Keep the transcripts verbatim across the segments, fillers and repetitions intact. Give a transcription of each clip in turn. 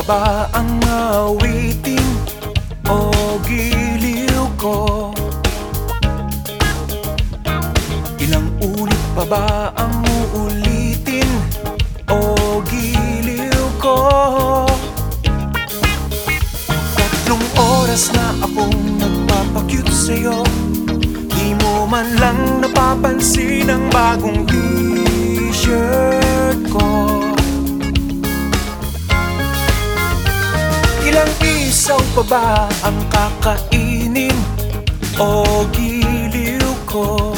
ba ang awitin o giliw ko? Ilang ulit pa ba ang uulitin o giliw ko? Tatlong oras na akong nagpapakyut sa'yo, di mo man lang napapansin ang bagong t-shirt ko. Ilang isaw pa ba ang kakainin o giliw ko?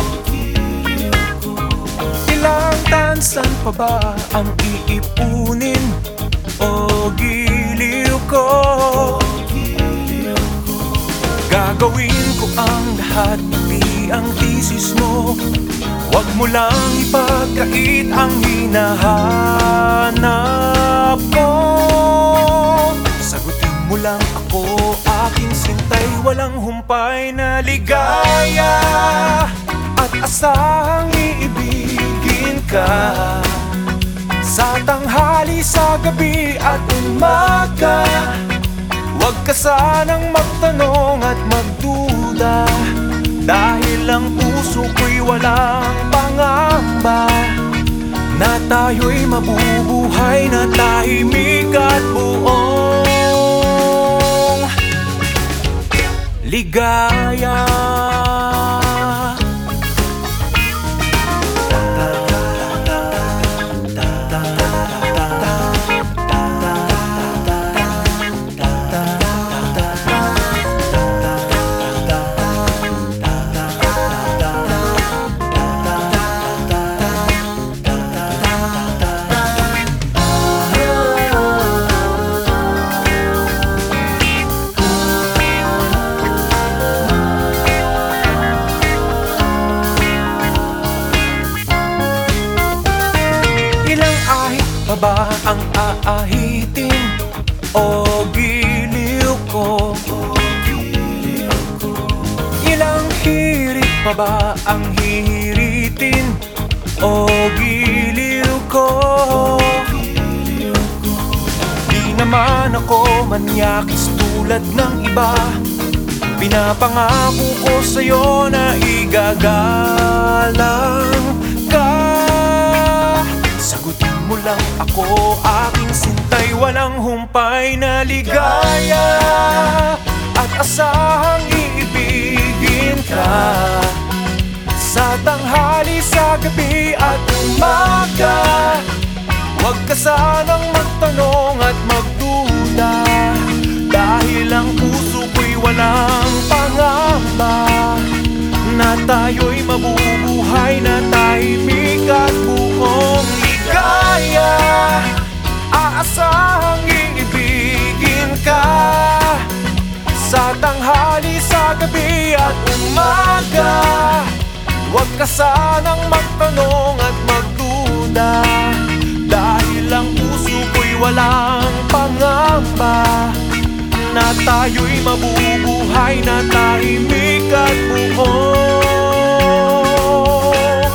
Ilang tansan pa ba ang iipunin o giliw ko? Gagawin ko ang lahat, pati ang thesis mo. Huwag mo lang ipagkait ang hinahanap ko. Sagutin mo lang ako, aking sintay, walang humpay na ligaya. At asahang iibigin ka sa tanghali, sa gabi at umaga. Huwag ka sanang magtanong at magduda, dahil ang puso ko'y walang pangamba na tayo'y mabubuhay na tahimik at buong ligaya. Pa ba ang aahitin o giliw ko? Ilang hirit pa ba ang hihiritin o giliw ko? Di naman ako manyakis tulad ng iba, pinapangako ko sa'yo na igagalang ka. Sagutin mo lang ako, aking sintay, walang humpay na ligaya. At asahang iibigin ka sa tanghali, sa gabi at umaga. Huwag ka sanang magtanong at magduda, dahil ang puso ko'y walang pangamba na tayo'y mabubuhay na tahimik at buong ligaya. Aasahang iibigin ka sa tanghali, sa gabi at umaga. Huwag ka sanang magtanong at magduda, dahil ang puso ko'y walang pangamba na tayo'y mabubuhay na tahimik at buong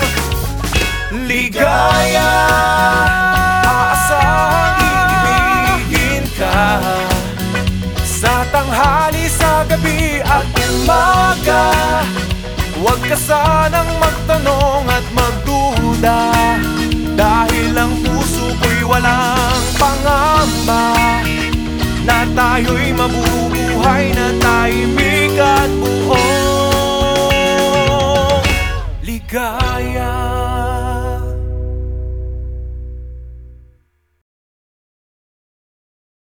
ligaya. Aasahang iibigin ka sa tanghali, sa gabi at umaga. Huwag ka sanang magtanong at magduda, dahil ang puso ko'y walang pangamba na tayo'y mabubuhay na